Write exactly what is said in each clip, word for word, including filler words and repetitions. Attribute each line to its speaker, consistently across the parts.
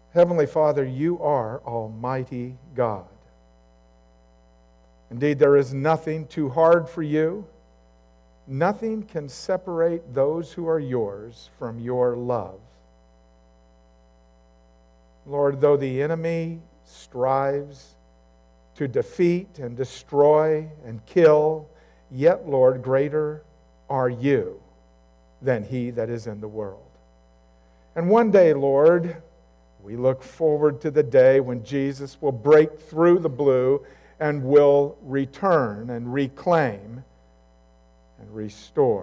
Speaker 1: Heavenly Father, you are Almighty God. Indeed, there is nothing too hard for you. Nothing can separate those who are yours from your love. Lord, though the enemy strives to defeat and destroy and kill, yet, Lord, greater are you than he that is in the world. And one day, Lord, we look forward to the day when Jesus will break through the blue and will return and reclaim and restore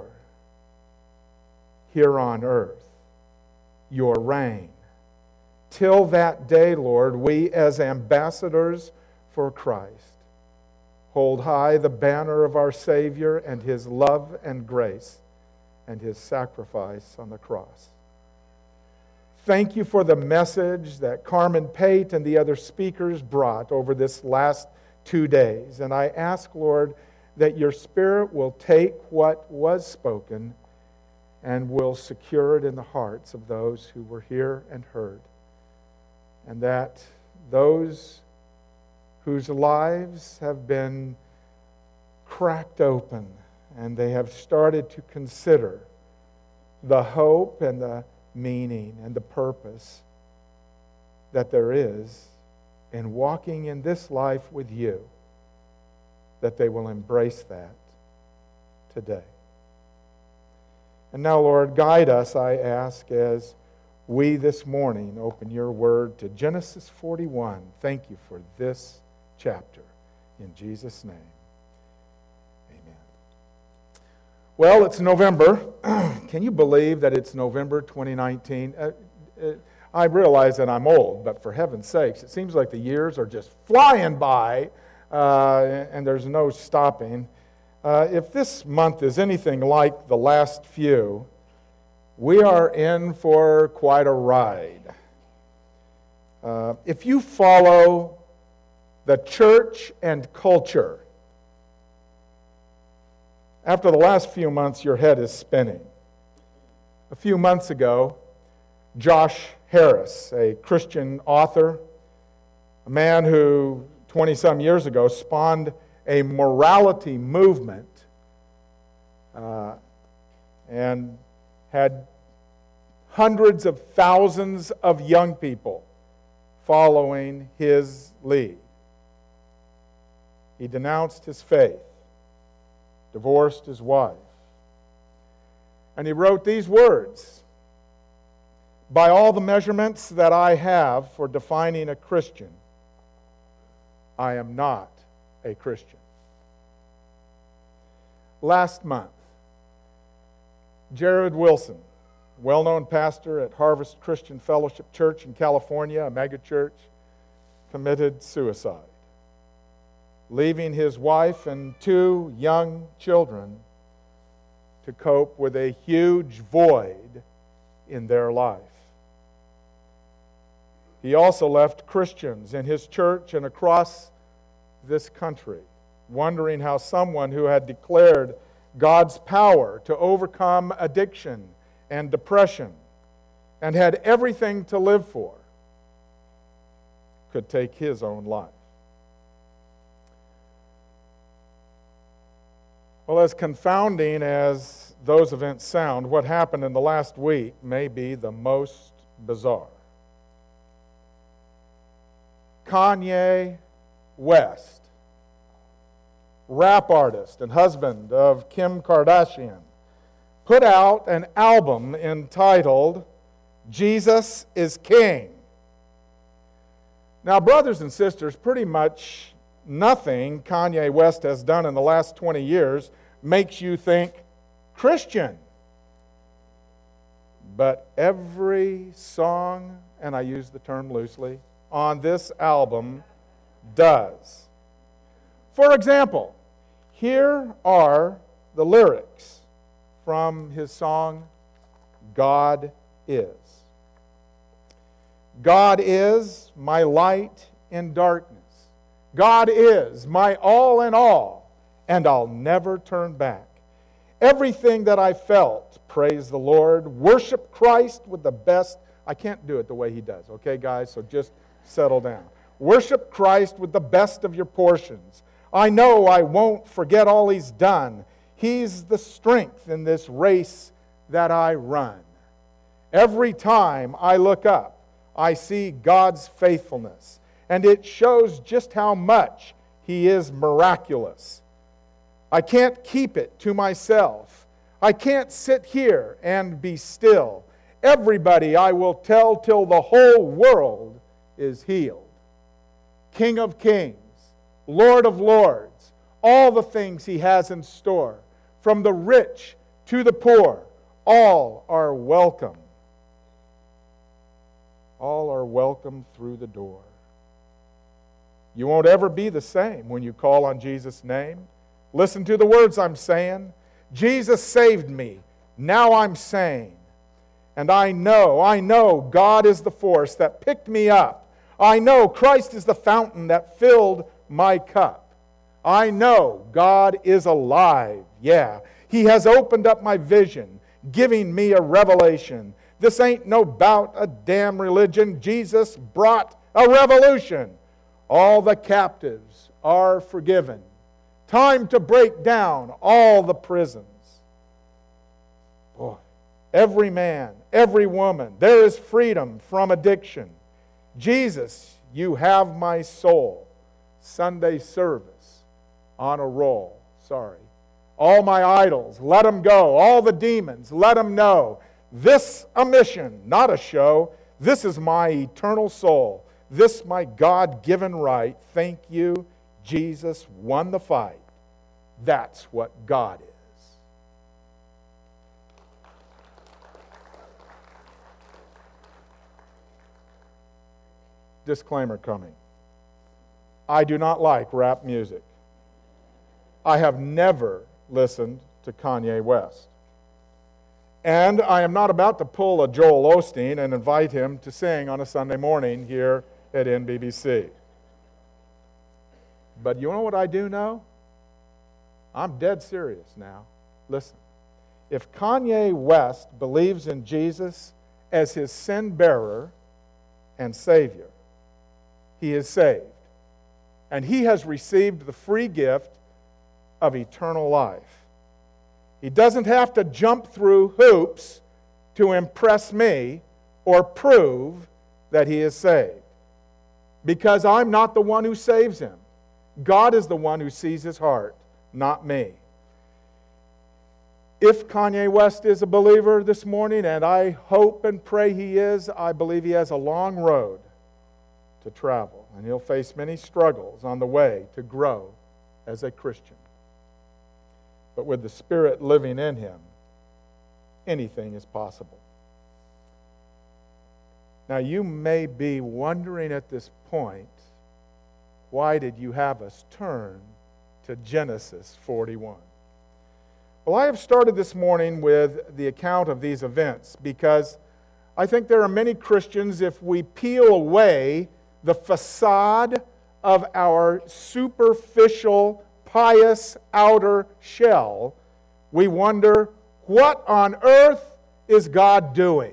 Speaker 1: here on earth your reign. Till that day, Lord, we as ambassadors for Christ hold high the banner of our Savior and His love and grace and His sacrifice on the cross. Thank you for the message that Carmen Pate and the other speakers brought over this last two days. And I ask, Lord, that your Spirit will take what was spoken and will secure it in the hearts of those who were here and heard. And that those whose lives have been cracked open and they have started to consider the hope and the meaning and the purpose that there is in walking in this life with you, that they will embrace that today. And now, Lord, guide us, I ask, as we this morning open your word to Genesis forty-one. Thank you for this chapter. In Jesus' name, amen. Well, it's November. Can you believe that it's November twenty nineteen? Uh, uh, I realize that I'm old, but for heaven's sakes, it seems like the years are just flying by, uh, and there's no stopping. Uh, if this month is anything like the last few, we are in for quite a ride. Uh, if you follow the church and culture, after the last few months, your head is spinning. A few months ago, Josh Harris, a Christian author, a man who twenty-some years ago spawned a morality movement uh, and had hundreds of thousands of young people following his lead. He denounced his faith, divorced his wife, and he wrote these words: "By all the measurements that I have for defining a Christian, I am not a Christian." Last month, Jared Wilson, well-known pastor at Harvest Christian Fellowship Church in California, a megachurch, committed suicide, leaving his wife and two young children to cope with a huge void in their life. He also left Christians in his church and across this country wondering how someone who had declared God's power to overcome addiction and depression and had everything to live for could take his own life. Well, as confounding as those events sound, what happened in the last week may be the most bizarre. Kanye West, rap artist and husband of Kim Kardashian, put out an album entitled Jesus is King. Now, brothers and sisters, pretty much nothing Kanye West has done in the last twenty years makes you think Christian. But every song, and I use the term loosely, on this album does. For example, here are the lyrics from his song, God Is. God is my light in darkness. God is my all in all, and I'll never turn back. Everything that I felt, praise the Lord, worship Christ with the best I can't do it the way he does, okay, guys? So just settle down. Worship Christ with the best of your portions. I know I won't forget all he's done. He's the strength in this race that I run. Every time I look up, I see God's faithfulness, and it shows just how much he is miraculous. I can't keep it to myself. I can't sit here and be still. Everybody I will tell till the whole world is healed. King of kings, Lord of lords, all the things he has in store, from the rich to the poor, all are welcome. All are welcome through the door. You won't ever be the same when you call on Jesus' name. Listen to the words I'm saying. Jesus saved me. Now I'm sane. And I know, I know God is the force that picked me up. I know Christ is the fountain that filled my cup. I know God is alive. Yeah, he has opened up my vision, giving me a revelation. This ain't no bout a damn religion. Jesus brought a revolution. All the captives are forgiven. Time to break down all the prisons. Boy, every man, every woman, there is freedom from addiction. Jesus, you have my soul. Sunday service on a roll. Sorry. All my idols, let them go. All the demons, let them know. This a mission, not a show. This is my eternal soul. This my God-given right. Thank you, Jesus won the fight. That's what God is. Disclaimer coming. I do not like rap music. I have never listened to Kanye West. And I am not about to pull a Joel Osteen and invite him to sing on a Sunday morning here at N B B C. But you know what I do know? I'm dead serious now. Listen, if Kanye West believes in Jesus as his sin bearer and Savior, he is saved. And he has received the free gift of eternal life. He doesn't have to jump through hoops to impress me or prove that he is saved. Because I'm not the one who saves him. God is the one who sees his heart, not me. If Kanye West is a believer this morning, and I hope and pray he is, I believe he has a long road to travel. And he'll face many struggles on the way to grow as a Christian. But with the Spirit living in him, anything is possible. Now, you may be wondering at this point, why did you have us turn to Genesis forty-one? Well, I have started this morning with the account of these events because I think there are many Christians, if we peel away the facade of our superficial, pious outer shell, we wonder, what on earth is God doing?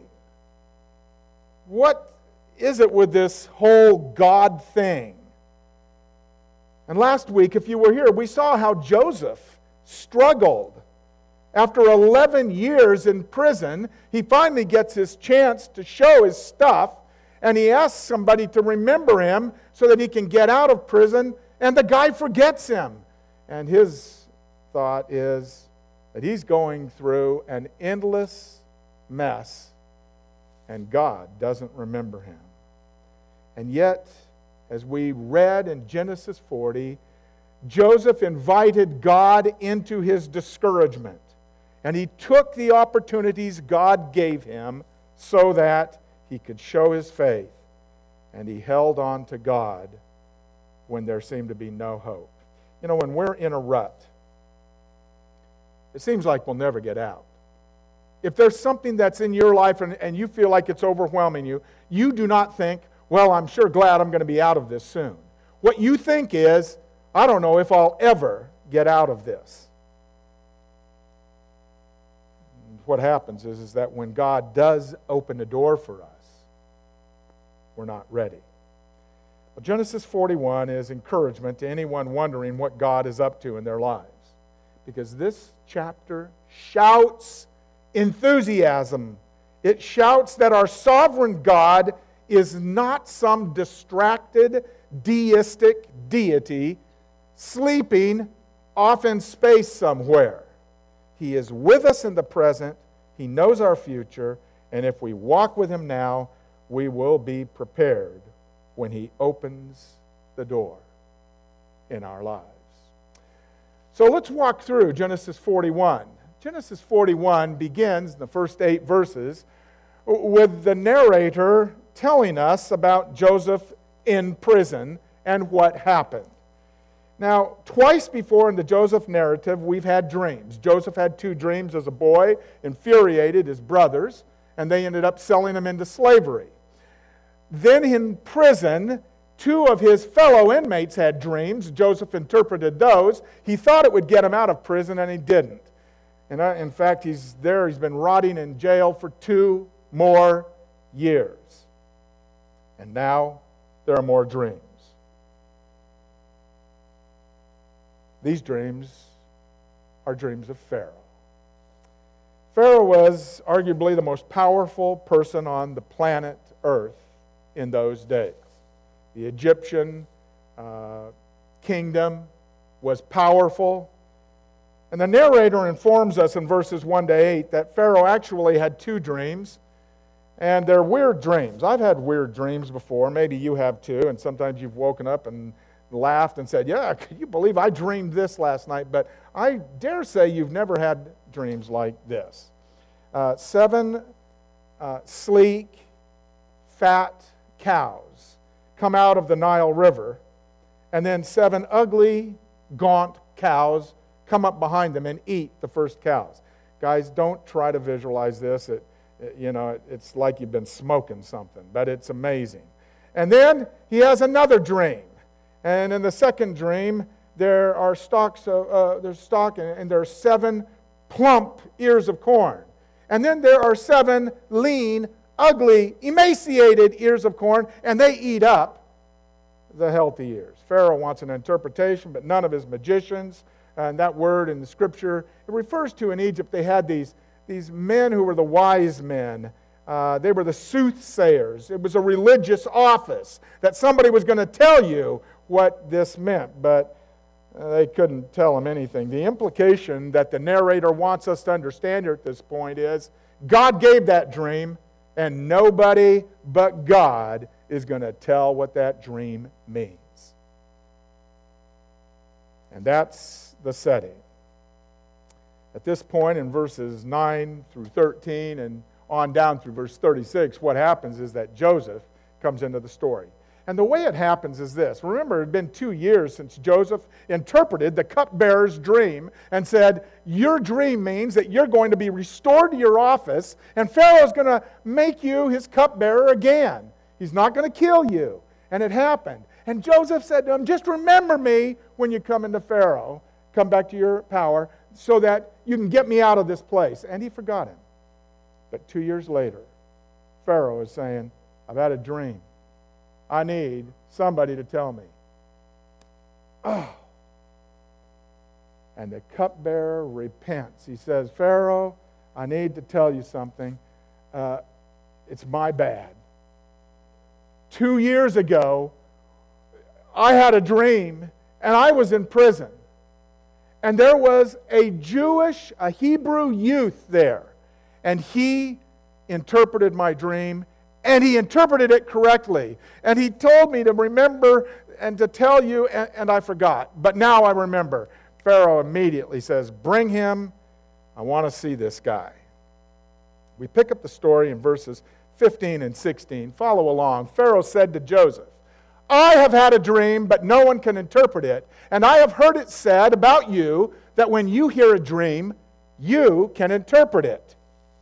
Speaker 1: What is it with this whole God thing? And last week, if you were here, we saw how Joseph struggled. After eleven years in prison, he finally gets his chance to show his stuff, and he asks somebody to remember him so that he can get out of prison, and the guy forgets him. And his thought is that he's going through an endless mess, and God doesn't remember him. And yet, as we read in Genesis forty, Joseph invited God into his discouragement. And he took the opportunities God gave him so that he could show his faith. And he held on to God when there seemed to be no hope. You know, when we're in a rut, it seems like we'll never get out. If there's something that's in your life and, and you feel like it's overwhelming you, you do not think, well, I'm sure glad I'm going to be out of this soon. What you think is, I don't know if I'll ever get out of this. What happens is, is that when God does open the door for us, we're not ready. Well, Genesis forty-one is encouragement to anyone wondering what God is up to in their lives, because this chapter shouts enthusiasm. It shouts that our sovereign God is not some distracted, deistic deity sleeping off in space somewhere. He is with us in the present. He knows our future. And if we walk with Him now, we will be prepared when He opens the door in our lives. So let's walk through Genesis forty-one. Genesis forty-one begins in the first eight verses with the narrator telling us about Joseph in prison and what happened. Now, twice before in the Joseph narrative, we've had dreams. Joseph had two dreams as a boy, infuriated his brothers, and they ended up selling him into slavery. Then in prison, two of his fellow inmates had dreams. Joseph interpreted those. He thought it would get him out of prison, and he didn't. And in fact, he's there. He's been rotting in jail for two more years. And now there are more dreams. These dreams are dreams of Pharaoh. Pharaoh was arguably the most powerful person on the planet Earth in those days. The Egyptian uh, kingdom was powerful. And the narrator informs us in verses one to eight that Pharaoh actually had two dreams. And they're weird dreams. I've had weird dreams before. Maybe you have too. And sometimes you've woken up and laughed and said, yeah, can you believe I dreamed this last night? But I dare say you've never had dreams like this. Uh, seven uh, sleek, fat cows come out of the Nile River, and then seven ugly, gaunt cows come up behind them and eat the first cows. Guys, don't try to visualize this. It, it, you know, it, it's like you've been smoking something, but it's amazing. And then he has another dream. And in the second dream, there are stalks of, uh, there's stalk, and, and there are seven plump ears of corn. And then there are seven lean, ugly, emaciated ears of corn, and they eat up the healthy ears. Pharaoh wants an interpretation, but none of his magicians. And that word in the Scripture, it refers to in Egypt, they had these, these men who were the wise men. Uh, they were the soothsayers. It was a religious office that somebody was going to tell you what this meant, but uh, they couldn't tell him anything. The implication that the narrator wants us to understand here at this point is God gave that dream, and nobody but God is going to tell what that dream means. And that's the setting. At this point in verses nine through thirteen and on down through verse thirty-six, what happens is that Joseph comes into the story. And the way it happens is this. Remember, it had been two years since Joseph interpreted the cupbearer's dream and said, your dream means that you're going to be restored to your office, and Pharaoh's going to make you his cupbearer again. He's not going to kill you. And it happened. And Joseph said to him, just remember me when you come into Pharaoh, come back to your power, so that you can get me out of this place. And he forgot him. But two years later, Pharaoh is saying, I've had a dream. I need somebody to tell me. Oh. And the cupbearer repents. He says, Pharaoh, I need to tell you something. Uh, it's my bad. Two years ago, I had a dream, and I was in prison. And there was a Jewish, a Hebrew youth there. And he interpreted my dream, and he interpreted it correctly. And he told me to remember and to tell you, and, and I forgot. But now I remember. Pharaoh immediately says, bring him. I want to see this guy. We pick up the story in verses fifteen and sixteen. Follow along. Pharaoh said to Joseph, I have had a dream, but no one can interpret it. And I have heard it said about you that when you hear a dream, you can interpret it.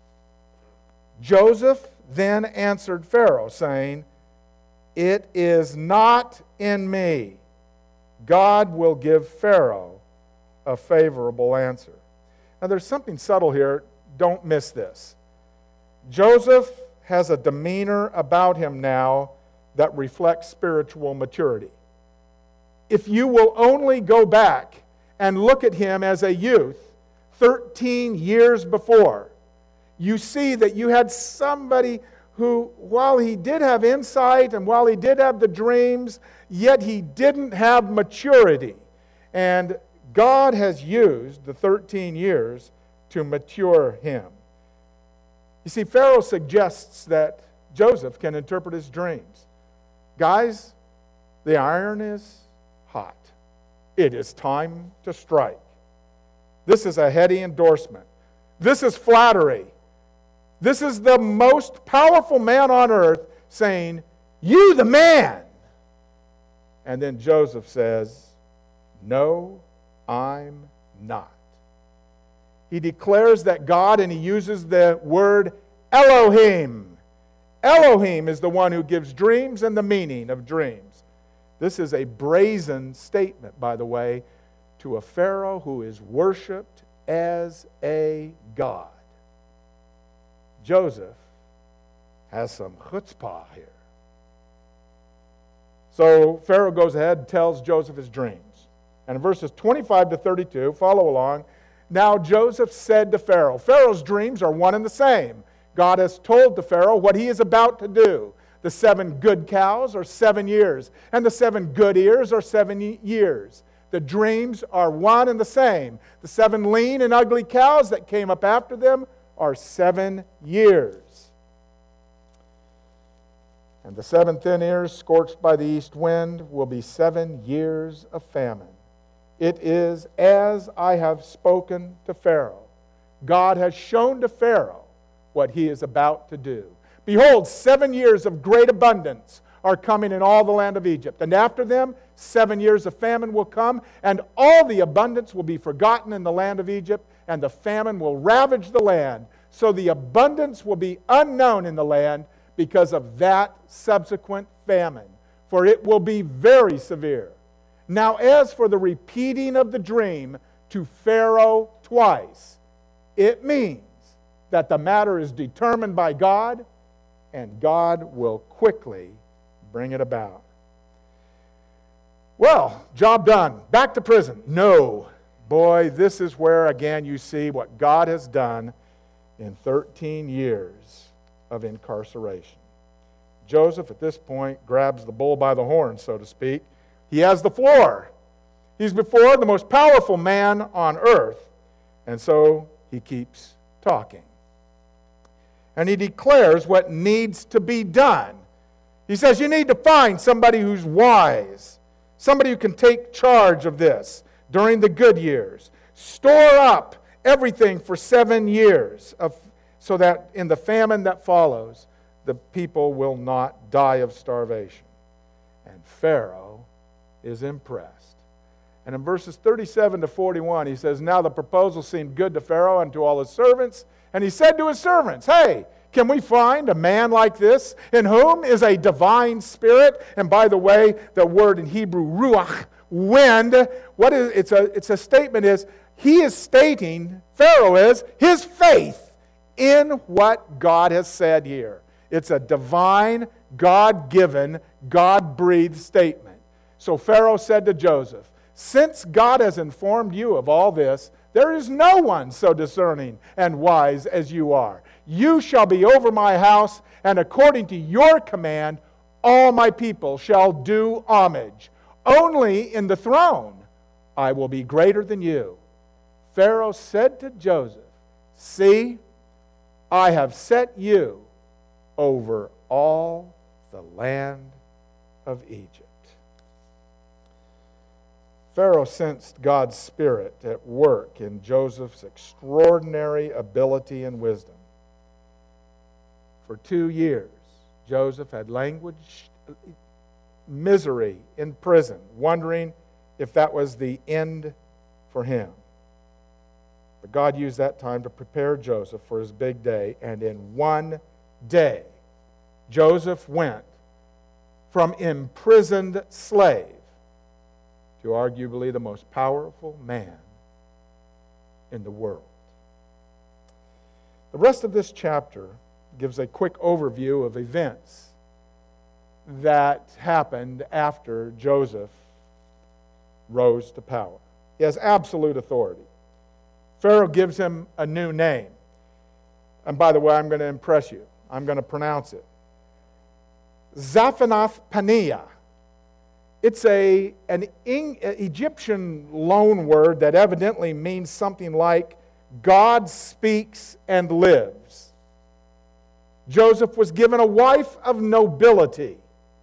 Speaker 1: Joseph then answered Pharaoh, saying, it is not in me. God will give Pharaoh a favorable answer. Now there's something subtle here. Don't miss this. Joseph has a demeanor about him now that reflects spiritual maturity. If you will only go back and look at him as a youth thirteen years before, you see that you had somebody who, while he did have insight and while he did have the dreams, yet he didn't have maturity. And God has used the thirteen years to mature him. You see, Pharaoh suggests that Joseph can interpret his dreams. Guys, the iron is hot. It is time to strike. This is a heady endorsement. This is flattery. This is the most powerful man on earth saying, "You the man." And then Joseph says, "No, I'm not." He declares that God, and he uses the word Elohim. Elohim is the one who gives dreams and the meaning of dreams. This is a brazen statement, by the way, to a Pharaoh who is worshipped as a god. Joseph has some chutzpah here. So Pharaoh goes ahead and tells Joseph his dreams. And in verses twenty-five to thirty-two, follow along. Now Joseph said to Pharaoh, Pharaoh's dreams are one and the same. God has told to Pharaoh what he is about to do. The seven good cows are seven years, and the seven good ears are seven years. The dreams are one and the same. The seven lean and ugly cows that came up after them are seven years. And the seven thin ears scorched by the east wind will be seven years of famine. It is as I have spoken to Pharaoh. God has shown to Pharaoh what he is about to do. Behold, seven years of great abundance are coming in all the land of Egypt. And after them, seven years of famine will come, and all the abundance will be forgotten in the land of Egypt, and the famine will ravage the land. So the abundance will be unknown in the land because of that subsequent famine, for it will be very severe. Now, as for the repeating of the dream to Pharaoh twice, it means that the matter is determined by God, and God will quickly bring it about. Well, job done. Back to prison. No. Boy, this is where, again, you see what God has done in thirteen years of incarceration. Joseph, at this point, grabs the bull by the horn, so to speak. He has the floor. He's before the most powerful man on earth, and so he keeps talking. And he declares what needs to be done. He says, you need to find somebody who's wise, somebody who can take charge of this during the good years. Store up everything for seven years of, so that in the famine that follows, the people will not die of starvation. And Pharaoh is impressed. And in verses thirty-seven to forty-one, he says, now the proposal seemed good to Pharaoh and to all his servants. And he said to his servants, hey, can we find a man like this in whom is a divine spirit? And by the way, the word in Hebrew, ruach, wind, what is it's a it's a statement is he is stating, Pharaoh is, his faith in what God has said here. It's a divine, God-given, God-breathed statement. So Pharaoh said to Joseph, since God has informed you of all this, there is no one so discerning and wise as you are. You shall be over my house, and according to your command, all my people shall do homage. Only in the throne I will be greater than you. Pharaoh said to Joseph, see, I have set you over all the land of Egypt. Pharaoh sensed God's Spirit at work in Joseph's extraordinary ability and wisdom. For two years, Joseph had languished misery in prison, wondering if that was the end for him. But God used that time to prepare Joseph for his big day, and in one day, Joseph went from imprisoned slave to arguably the most powerful man in the world. The rest of this chapter gives a quick overview of events that happened after Joseph rose to power. He has absolute authority. Pharaoh gives him a new name. And by the way, I'm going to impress you. I'm going to pronounce it. Zaphanath-Paneah. It's a, an Egyptian loan word that evidently means something like God speaks and lives. Joseph was given a wife of nobility.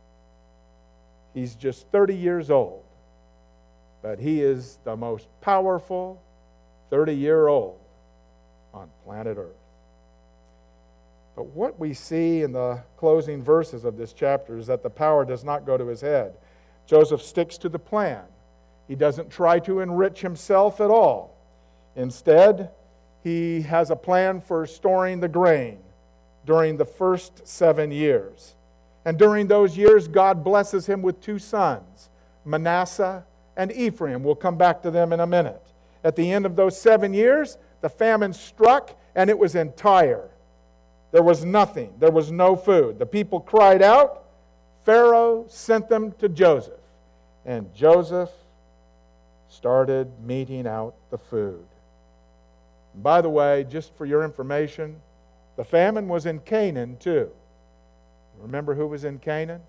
Speaker 1: He's just thirty years old, but he is the most powerful thirty-year-old on planet Earth. But what we see in the closing verses of this chapter is that the power does not go to his head. Joseph sticks to the plan. He doesn't try to enrich himself at all. Instead, he has a plan for storing the grain during the first seven years. And during those years, God blesses him with two sons, Manasseh and Ephraim. We'll come back to them in a minute. At the end of those seven years, the famine struck, and it was entire. There was nothing. There was no food. The people cried out. Pharaoh sent them to Joseph. And Joseph started meting out the food. By the way, just for your information, the famine was in Canaan too. Remember who was in Canaan?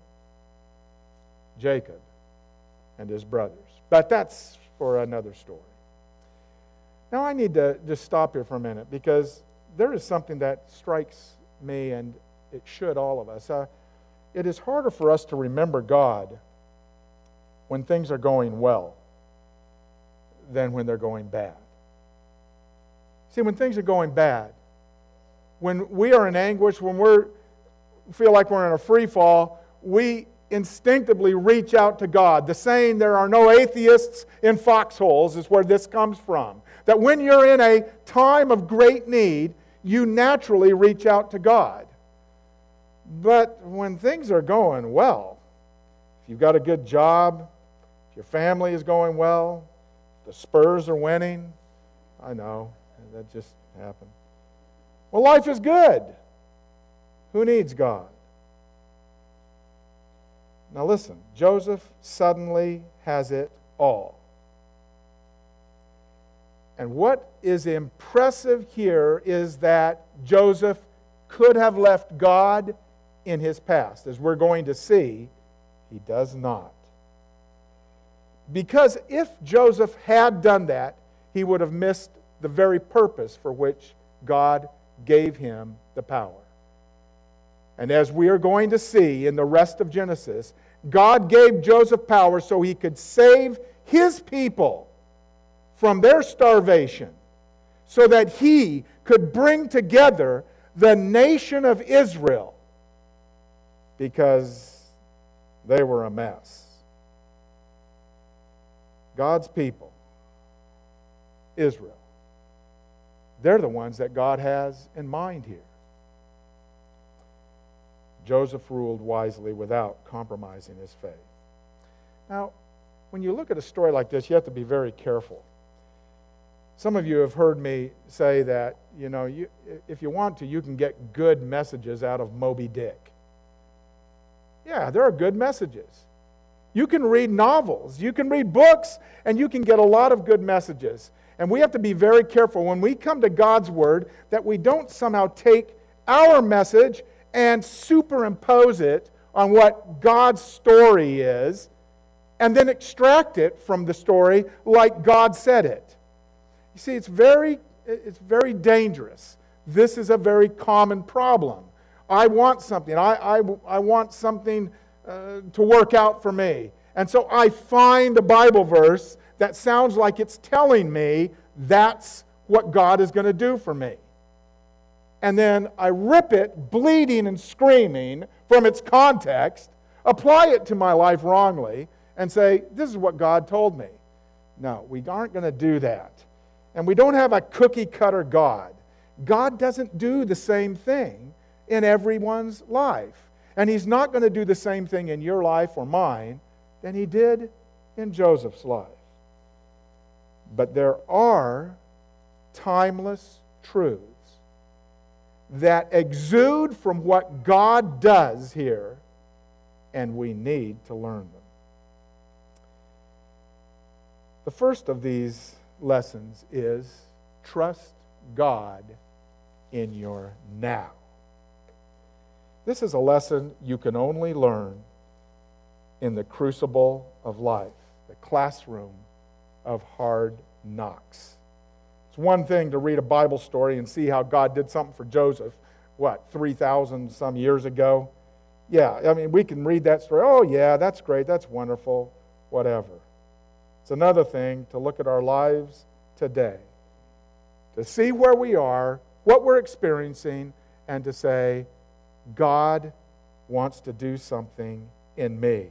Speaker 1: Jacob and his brothers. But that's for another story. Now I need to just stop here for a minute because there is something that strikes me, and it should all of us. Uh, it is harder for us to remember God when things are going well than when they're going bad. See, when things are going bad, when we are in anguish, when we feel like we're in a free fall, we instinctively reach out to God. The saying, there are no atheists in foxholes, is where this comes from. That when you're in a time of great need, you naturally reach out to God. But when things are going well, if you've got a good job, if your family is going well, the Spurs are winning, I know, that just happened. Well, life is good. Who needs God? Now listen, Joseph suddenly has it all. And what is impressive here is that Joseph could have left God in his past. As we're going to see, he does not. Because if Joseph had done that, he would have missed the very purpose for which God gave him the power. And as we are going to see in the rest of Genesis, God gave Joseph power so he could save his people from their starvation, so that he could bring together the nation of Israel, because they were a mess. God's people, Israel, they're the ones that God has in mind here. Joseph ruled wisely without compromising his faith. Now, when you look at a story like this, you have to be very careful. Some of you have heard me say that, you know, you, if you want to, you can get good messages out of Moby Dick. Yeah, there are good messages. You can read novels, you can read books, and you can get a lot of good messages. And we have to be very careful when we come to God's Word that we don't somehow take our message and superimpose it on what God's story is and then extract it from the story like God said it. You see, it's very, it's very dangerous. This is a very common problem. I want something. I, I, I want something uh, to work out for me. And so I find a Bible verse that sounds like it's telling me that's what God is going to do for me. And then I rip it, bleeding and screaming, from its context, apply it to my life wrongly, and say, this is what God told me. No, we aren't going to do that. And we don't have a cookie-cutter God. God doesn't do the same thing in everyone's life. And He's not going to do the same thing in your life or mine than He did in Joseph's life. But there are timeless truths that exude from what God does here and we need to learn them. The first of these lessons is trust God in your now. This is a lesson you can only learn in the crucible of life, the classroom of hard knocks. It's one thing to read a Bible story and see how God did something for Joseph, what, three thousand some years ago? Yeah, I mean, we can read that story. Oh, yeah, that's great, that's wonderful, whatever. It's another thing to look at our lives today, to see where we are, what we're experiencing, and to say, God wants to do something in me.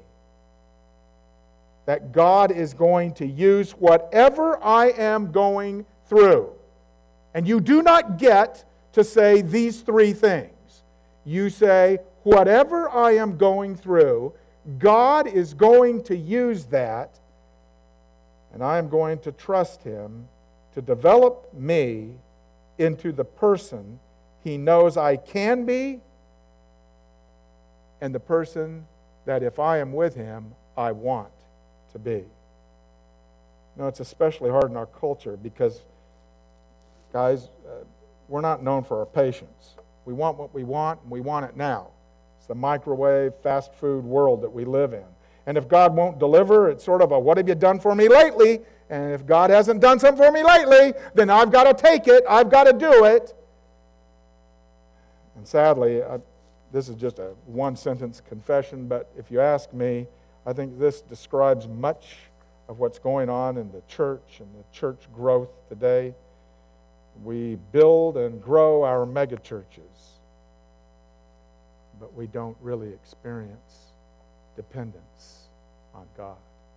Speaker 1: That God is going to use whatever I am going through. And you do not get to say these three things. You say, whatever I am going through, God is going to use that, and I am going to trust Him to develop me into the person He knows I can be, and the person that if I am with Him, I want to be. Now, it's especially hard in our culture because, guys, uh, we're not known for our patience. We want what we want, and we want it now. It's the microwave, fast food world that we live in. And if God won't deliver, it's sort of a, what have you done for me lately? And if God hasn't done something for me lately, then I've got to take it. I've got to do it. And sadly, I, this is just a one-sentence confession, but if you ask me, I think this describes much of what's going on in the church and the church growth today. We build and grow our megachurches, but we don't really experience dependence on God.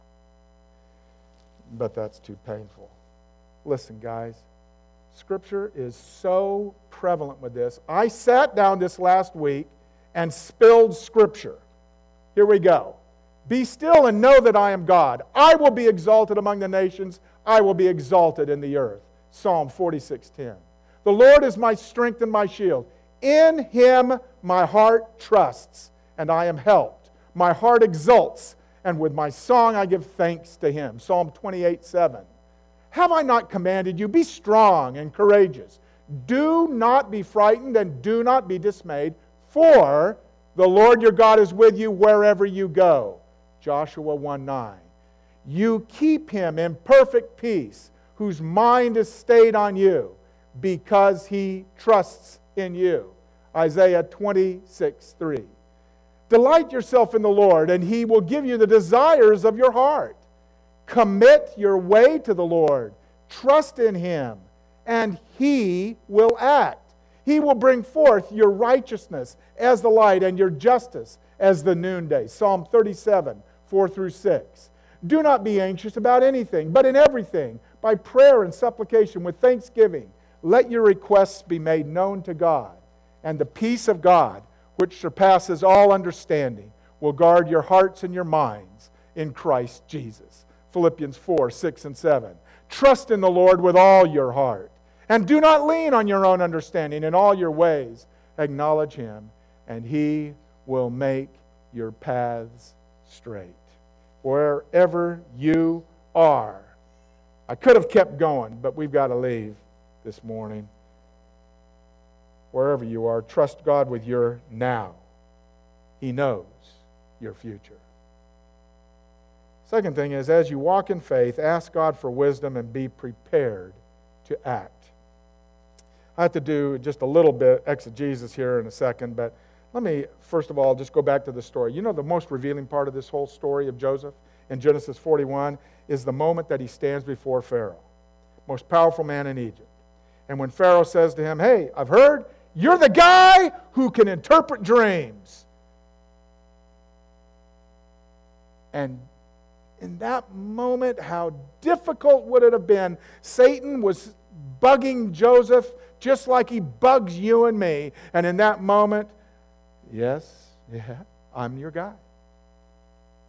Speaker 1: But that's too painful. Listen, guys, Scripture is so prevalent with this. I sat down this last week and spilled Scripture. Here we go. Be still and know that I am God. I will be exalted among the nations. I will be exalted in the earth. Psalm forty-six ten. The Lord is my strength and my shield. In Him my heart trusts, and I am helped. My heart exults, and with my song I give thanks to Him. Psalm twenty-eight seven. Have I not commanded you? Be strong and courageous. Do not be frightened and do not be dismayed, for the Lord your God is with you wherever you go. Joshua one nine. You keep him in perfect peace, whose mind is stayed on you, because he trusts in you. Isaiah twenty-six three. Delight yourself in the Lord, and He will give you the desires of your heart. Commit your way to the Lord. Trust in Him, and He will act. He will bring forth your righteousness as the light and your justice as the noonday. Psalm thirty-seven, four through six. Do not be anxious about anything, but in everything, by prayer and supplication with thanksgiving, let your requests be made known to God. And the peace of God, which surpasses all understanding, will guard your hearts and your minds in Christ Jesus. Philippians four, six, and seven. Trust in the Lord with all your heart, and do not lean on your own understanding. In all your ways acknowledge Him, and He will make your paths straight. Wherever you are. I could have kept going, but we've got to leave this morning. Wherever you are, trust God with your now. He knows your future. Second thing is, as you walk in faith, ask God for wisdom and be prepared to act. I have to do just a little bit exegesis here in a second, but let me, first of all, just go back to the story. You know, the most revealing part of this whole story of Joseph in Genesis forty-one is the moment that he stands before Pharaoh, most powerful man in Egypt. And when Pharaoh says to him, hey, I've heard you're the guy who can interpret dreams. And in that moment, how difficult would it have been? Satan was bugging Joseph just like he bugs you and me. And in that moment, yes, yeah, I'm your guy.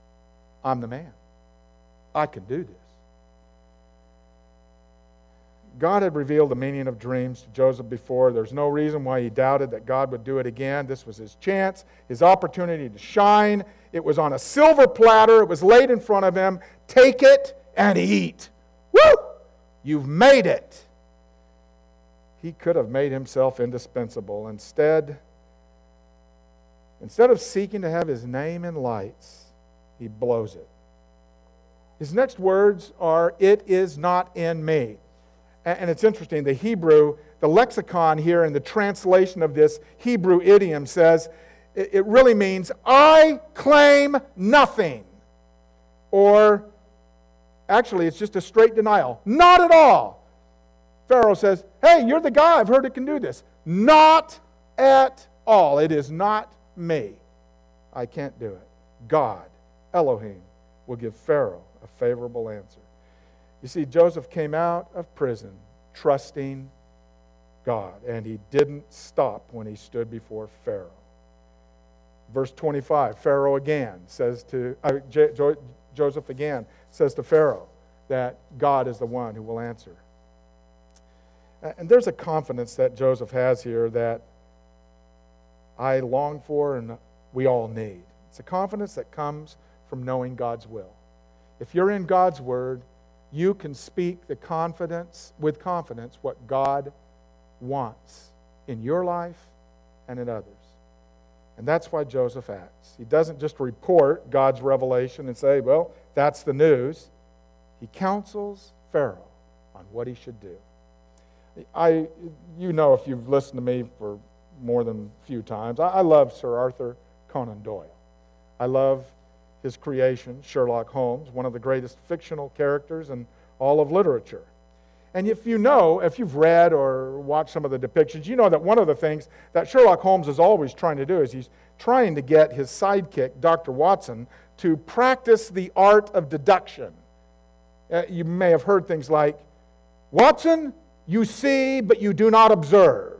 Speaker 1: I'm the man. I can do this. God had revealed the meaning of dreams to Joseph before. There's no reason why he doubted that God would do it again. This was his chance, his opportunity to shine. It was on a silver platter. It was laid in front of him. Take it and eat. Woo! You've made it. He could have made himself indispensable. Instead, instead of seeking to have his name in lights, he blows it. His next words are, "It is not in me." And it's interesting, the Hebrew, the lexicon here in the translation of this Hebrew idiom says, it really means, "I claim nothing." Or, actually, it's just a straight denial. Not at all. Pharaoh says, "Hey, you're the guy. I've heard it can do this." Not at all. It is not me. I can't do it. God, Elohim, will give Pharaoh a favorable answer. You see, Joseph came out of prison trusting God, and he didn't stop when he stood before Pharaoh. Verse twenty-five, Pharaoh again says to, uh, J- Jo- Joseph again says to Pharaoh that God is the one who will answer. And there's a confidence that Joseph has here that I long for and we all need. It's a confidence that comes from knowing God's will. If you're in God's Word, you can speak the confidence, with confidence, what God wants in your life and in others. And that's why Joseph acts. He doesn't just report God's revelation and say, well, that's the news. He counsels Pharaoh on what he should do. I, you know, if you've listened to me for more than a few times, I, I love Sir Arthur Conan Doyle. I love his creation, Sherlock Holmes, one of the greatest fictional characters in all of literature. And if you know, if you've read or watched some of the depictions, you know that one of the things that Sherlock Holmes is always trying to do is he's trying to get his sidekick, Doctor Watson, to practice the art of deduction. Uh, you may have heard things like, "Watson, you see, but you do not observe.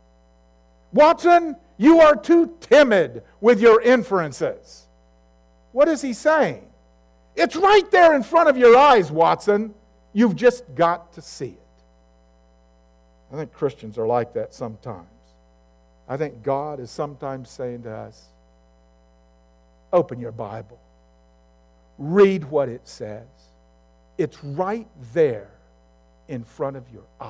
Speaker 1: Watson, you are too timid with your inferences." What is he saying? It's right there in front of your eyes, Watson. You've just got to see it. I think Christians are like that sometimes. I think God is sometimes saying to us, open your Bible. Read what it says. It's right there in front of your eyes.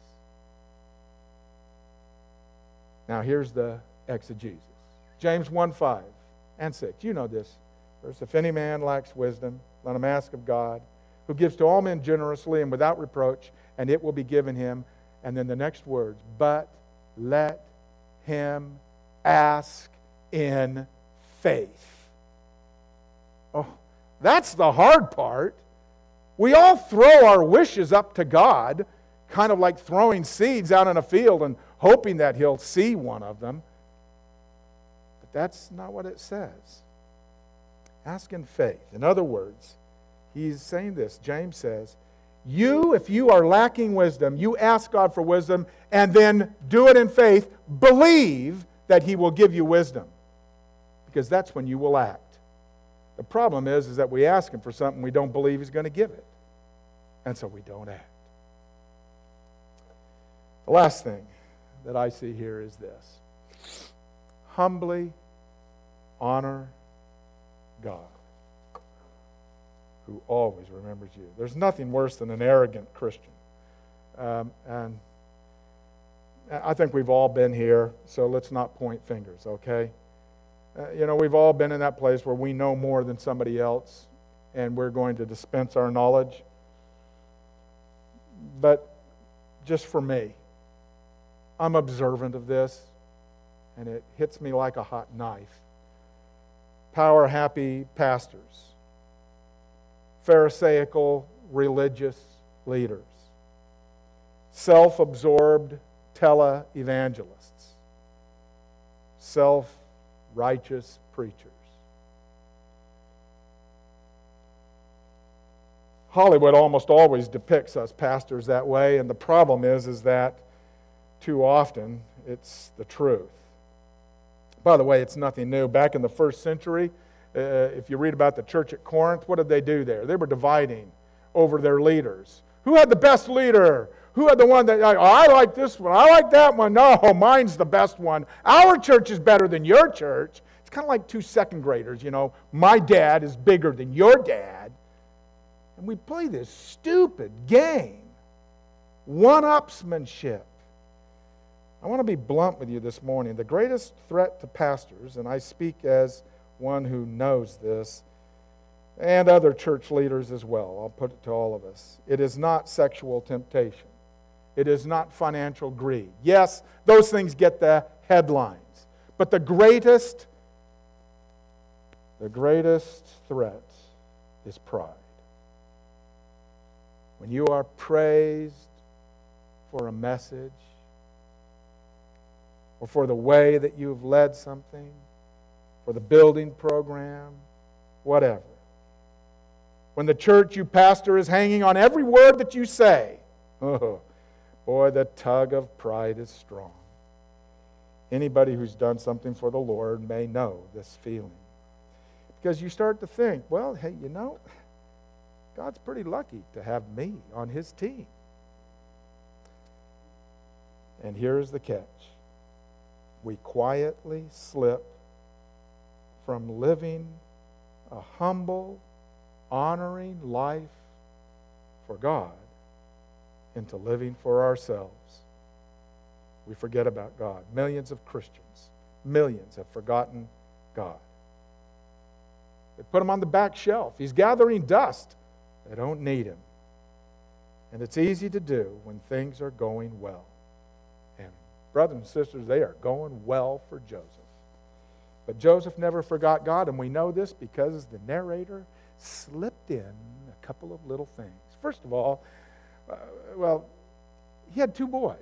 Speaker 1: Now here's the exegesis. James one, five and six. You know this. First, if any man lacks wisdom, let him ask of God, who gives to all men generously and without reproach, and it will be given him. And then the next words, but let him ask in faith. Oh, that's the hard part. We all throw our wishes up to God, kind of like throwing seeds out in a field and hoping that He'll see one of them. But that's not what it says. Ask in faith. In other words, he's saying this. James says, you, if you are lacking wisdom, you ask God for wisdom and then do it in faith. Believe that He will give you wisdom, because that's when you will act. The problem is, is that we ask Him for something we don't believe He's going to give it. And so we don't act. The last thing that I see here is this. Humbly honor God, who always remembers you. There's nothing worse than an arrogant Christian. Um, and I think we've all been here, so let's not point fingers, okay? Uh, you know, we've all been in that place where we know more than somebody else, and we're going to dispense our knowledge. But just for me, I'm observant of this, and it hits me like a hot knife. Power-happy pastors, Pharisaical religious leaders, self-absorbed tele-evangelists, self-righteous preachers. Hollywood almost always depicts us pastors that way, and the problem is, is that too often it's the truth. By the way, it's nothing new. Back in the first century, uh, if you read about the church at Corinth, what did they do there? They were dividing over their leaders. Who had the best leader? who are the one that, oh, I like this one, I like that one. No, mine's the best one. Our church is better than your church. It's kind of like two second graders, you know. My dad is bigger than your dad. And we play this stupid game. One-upsmanship. I want to be blunt with you this morning. The greatest threat to pastors, and I speak as one who knows this, and other church leaders as well, I'll put it to all of us, it is not sexual temptation. It is not financial greed. Yes, those things get the headlines. But the greatest, the greatest threat is pride. When you are praised for a message, or for the way that you've led something, for the building program, whatever. When the church you pastor is hanging on every word that you say, oh, boy, the tug of pride is strong. Anybody who's done something for the Lord may know this feeling. Because you start to think, well, hey, you know, God's pretty lucky to have me on His team. And here's the catch. We quietly slip from living a humble, honoring life for God into living for ourselves. We forget about God. Millions of Christians, millions have forgotten God. They put Him on the back shelf. He's gathering dust. They don't need Him. And it's easy to do when things are going well. And brothers and sisters, they are going well for Joseph. But Joseph never forgot God, and we know this because the narrator slipped in a couple of little things. First of all, uh, well, he had two boys.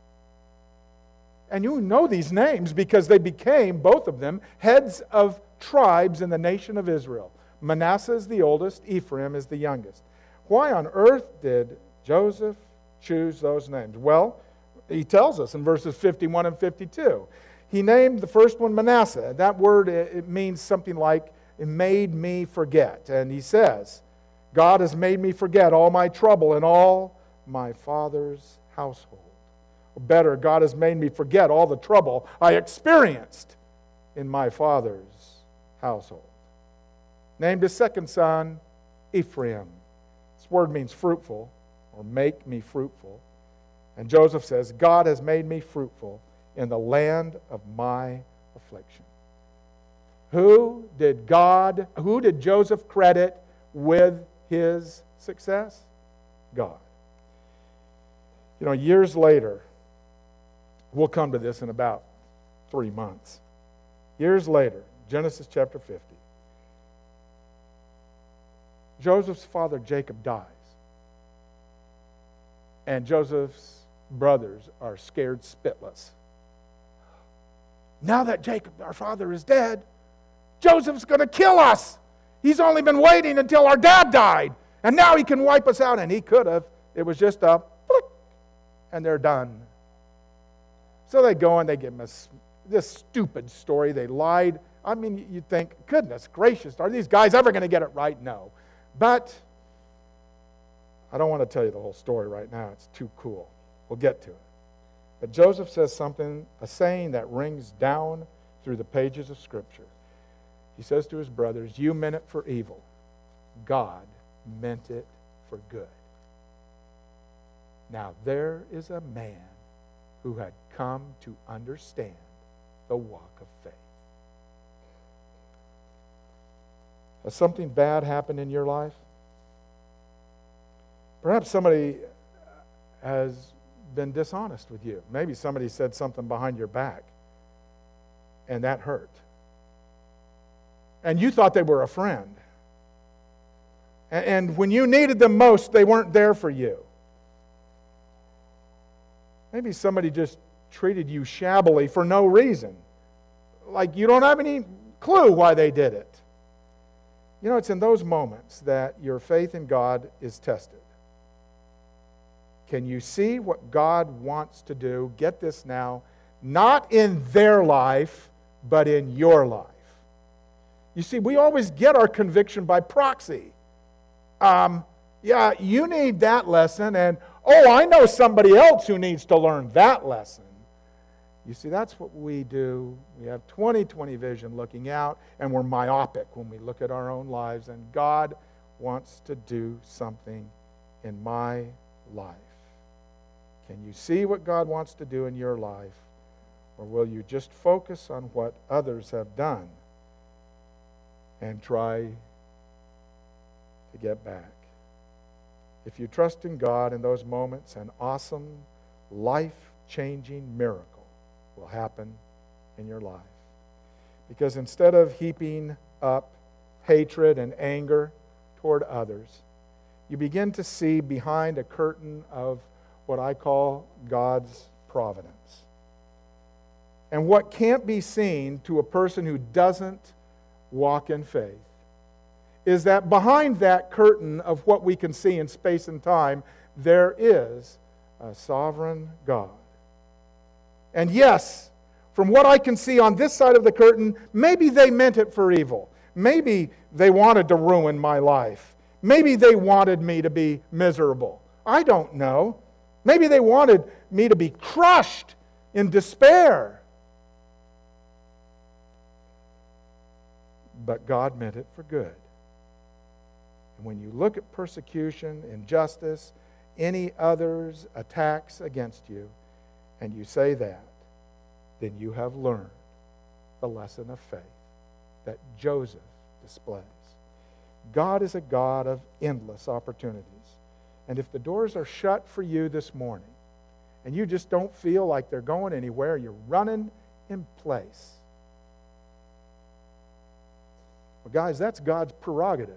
Speaker 1: And you know these names because they became, both of them, heads of tribes in the nation of Israel. Manasseh is the oldest, Ephraim is the youngest. Why on earth did Joseph choose those names? Well, he tells us in verses fifty-one and fifty-two. He named the first one Manasseh. That word, it means something like, it made me forget. And he says, God has made me forget all my trouble in all my father's household. Or better, God has made me forget all the trouble I experienced in my father's household. Named his second son, Ephraim. This word means fruitful, or make me fruitful. And Joseph says, God has made me fruitful in the land of my affliction. Who did God, who did Joseph credit with his success? God. You know, years later, we'll come to this in about three months. Years later, Genesis chapter fifty, Joseph's father Jacob dies. And Joseph's brothers are scared spitless. Now that Jacob, our father, is dead, Joseph's going to kill us. He's only been waiting until our dad died. And now he can wipe us out. And he could have. It was just a flick, and they're done. So they go and they give him this, this stupid story. They lied. I mean, you'd think, goodness gracious, are these guys ever going to get it right? No. But I don't want to tell you the whole story right now. It's too cool. We'll get to it. But Joseph says something, a saying that rings down through the pages of Scripture. He says to his brothers, you meant it for evil. God meant it for good. Now there is a man who had come to understand the walk of faith. Has something bad happened in your life? Perhaps somebody has been dishonest with you. Maybe somebody said something behind your back, and that hurt. And you thought they were a friend. And when you needed them most, they weren't there for you. Maybe somebody just treated you shabbily for no reason. Like you don't have any clue why they did it. You know, it's in those moments that your faith in God is tested. Can you see what God wants to do? Get this now. Not in their life, but in your life. You see, we always get our conviction by proxy. Um, yeah, you need that lesson, and Oh, I know somebody else who needs to learn that lesson. You see, that's what we do. We have twenty twenty vision looking out, and we're myopic when we look at our own lives, and God wants to do something in my life. Can you see what God wants to do in your life, or will you just focus on what others have done and try to get back? If you trust in God in those moments, an awesome, life-changing miracle will happen in your life. Because instead of heaping up hatred and anger toward others, you begin to see behind a curtain of what I call God's providence. And what can't be seen to a person who doesn't walk in faith is that behind that curtain of what we can see in space and time, there is a sovereign God. And yes, from what I can see on this side of the curtain, maybe they meant it for evil. Maybe they wanted to ruin my life. Maybe they wanted me to be miserable. I don't know. Maybe they wanted me to be crushed in despair. But God meant it for good. And when you look at persecution, injustice, any others' attacks against you, and you say that, then you have learned the lesson of faith that Joseph displays. God is a God of endless opportunities. And if the doors are shut for you this morning, and you just don't feel like they're going anywhere, you're running in place. Well, guys, that's God's prerogative.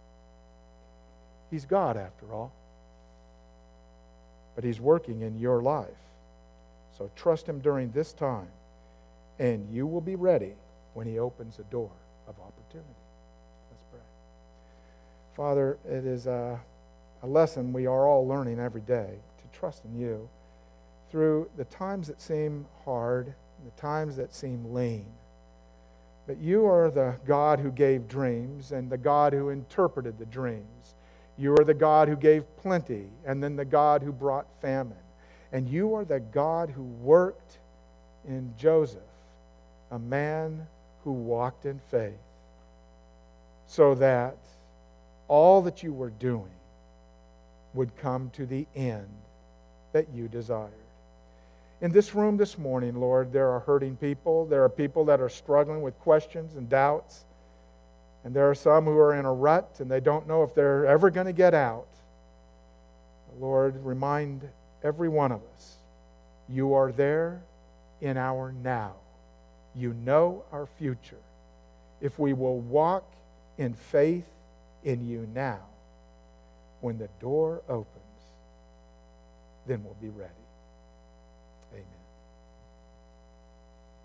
Speaker 1: He's God, after all. But He's working in your life. So trust Him during this time, and you will be ready when He opens a door of opportunity. Let's pray. Father, it is a, a lesson we are all learning every day to trust in You through the times that seem hard, the times that seem lean. But You are the God who gave dreams and the God who interpreted the dreams. You are the God who gave plenty and then the God who brought famine. And You are the God who worked in Joseph, a man who walked in faith, so that all that You were doing would come to the end that You desired. In this room this morning, Lord, there are hurting people. There are people that are struggling with questions and doubts. And there are some who are in a rut and they don't know if they're ever going to get out. Lord, remind every one of us, You are there in our now. You know our future. If we will walk in faith in You now, when the door opens, then we'll be ready.